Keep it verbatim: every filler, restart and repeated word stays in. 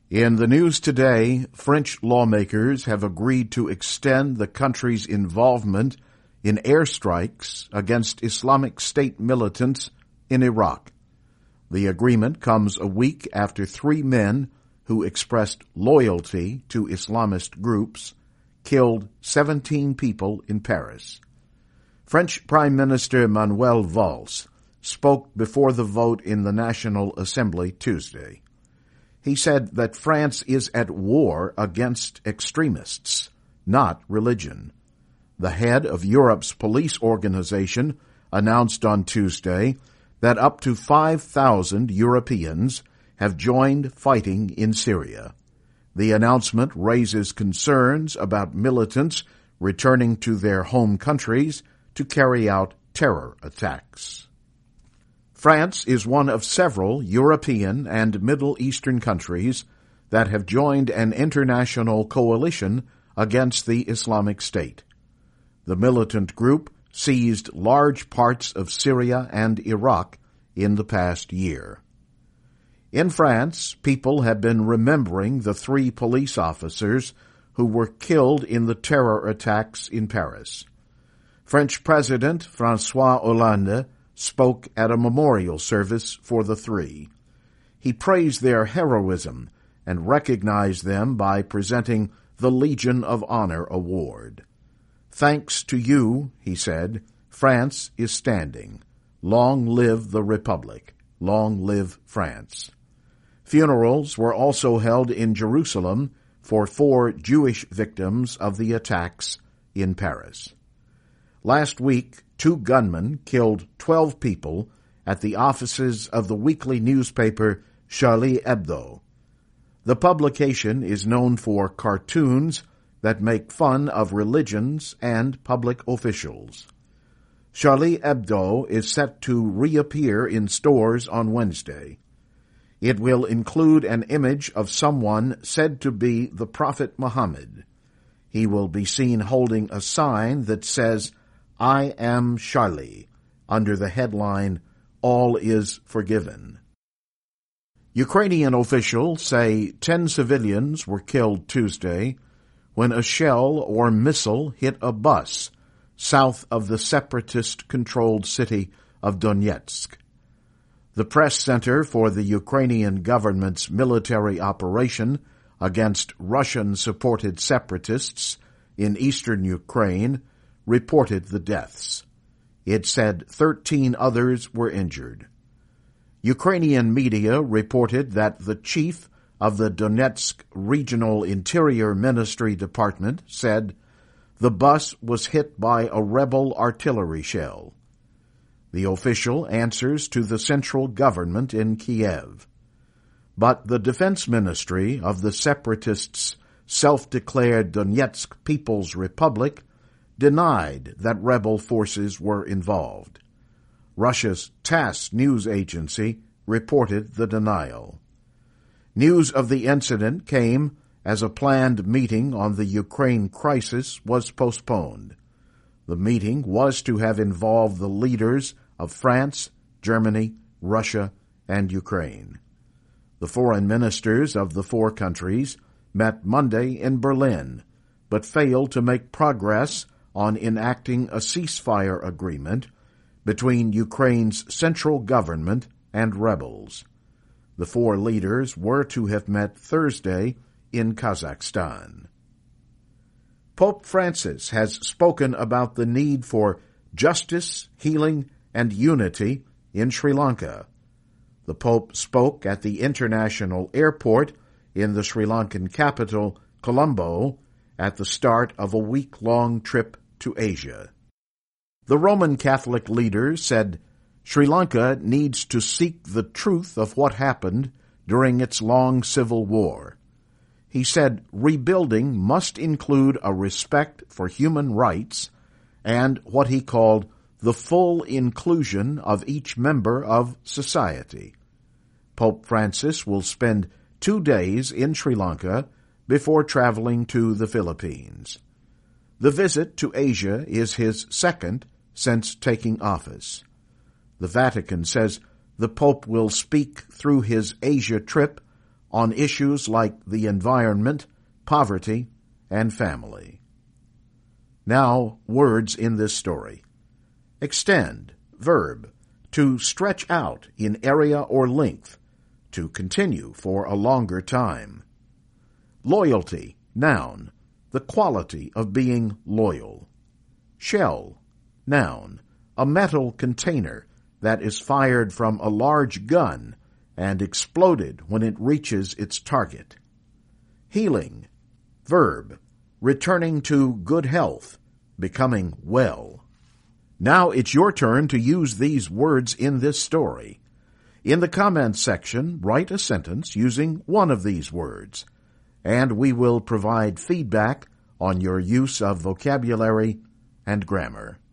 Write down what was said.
In the news today, French lawmakers have agreed to extend the country's involvement in airstrikes against Islamic State militants in Iraq. The agreement comes a week after three men who expressed loyalty to Islamist groups killed seventeen people in Paris. French Prime Minister Manuel Valls spoke before the vote in the National Assembly Tuesday. He said that France is at war against extremists, not religion. The head of Europe's police organization announced on Tuesday that up to five thousand Europeans have joined fighting in Syria. The announcement raises concerns about militants returning to their home countries to carry out terror attacks. France is one of several European and Middle Eastern countries that have joined an international coalition against the Islamic State. The militant group seized large parts of Syria and Iraq in the past year. In France, people have been remembering the three police officers who were killed in the terror attacks in Paris. French President François Hollande spoke at a memorial service for the three. He praised their heroism and recognized them by presenting the Legion of Honor Award. "Thanks to you," he said, "France is standing. Long live the Republic. Long live France." Funerals were also held in Jerusalem for four Jewish victims of the attacks in Paris. Last week, two gunmen killed twelve people at the offices of the weekly newspaper Charlie Hebdo. The publication is known for cartoons that make fun of religions and public officials. Charlie Hebdo is set to reappear in stores on Wednesday. It will include an image of someone said to be the Prophet Muhammad. He will be seen holding a sign that says, "I am Charlie," under the headline, "All is Forgiven." Ukrainian officials say ten civilians were killed Tuesday when a shell or missile hit a bus south of the separatist-controlled city of Donetsk. The press center for the Ukrainian government's military operation against Russian-supported separatists in eastern Ukraine reported the deaths. It said thirteen others were injured. Ukrainian media reported that the chief of the Donetsk Regional Interior Ministry Department said the bus was hit by a rebel artillery shell. The official answers to the central government in Kiev. But the defense ministry of the separatists' self-declared Donetsk People's Republic denied that rebel forces were involved. Russia's TASS news agency reported the denial. News of the incident came as a planned meeting on the Ukraine crisis was postponed. The meeting was to have involved the leaders of France, Germany, Russia, and Ukraine. The foreign ministers of the four countries met Monday in Berlin, but failed to make progress on enacting a ceasefire agreement between Ukraine's central government and rebels. The four leaders were to have met Thursday in Kazakhstan. Pope Francis has spoken about the need for justice, healing, and unity in Sri Lanka. The Pope spoke at the international airport in the Sri Lankan capital, Colombo, at the start of a week-long trip to Asia. The Roman Catholic leader said Sri Lanka needs to seek the truth of what happened during its long civil war. He said rebuilding must include a respect for human rights and what he called the full inclusion of each member of society. Pope Francis will spend two days in Sri Lanka before traveling to the Philippines. The visit to Asia is his second since taking office. The Vatican says the Pope will speak through his Asia trip on issues like the environment, poverty, and family. Now, words in this story. Extend, verb, to stretch out in area or length, to continue for a longer time. Loyalty, noun, the quality of being loyal. Shell, noun, a metal container that is fired from a large gun and exploded when it reaches its target. Healing, verb, returning to good health, becoming well. Now it's your turn to use these words in this story. In the comments section, write a sentence using one of these words, and we will provide feedback on your use of vocabulary and grammar.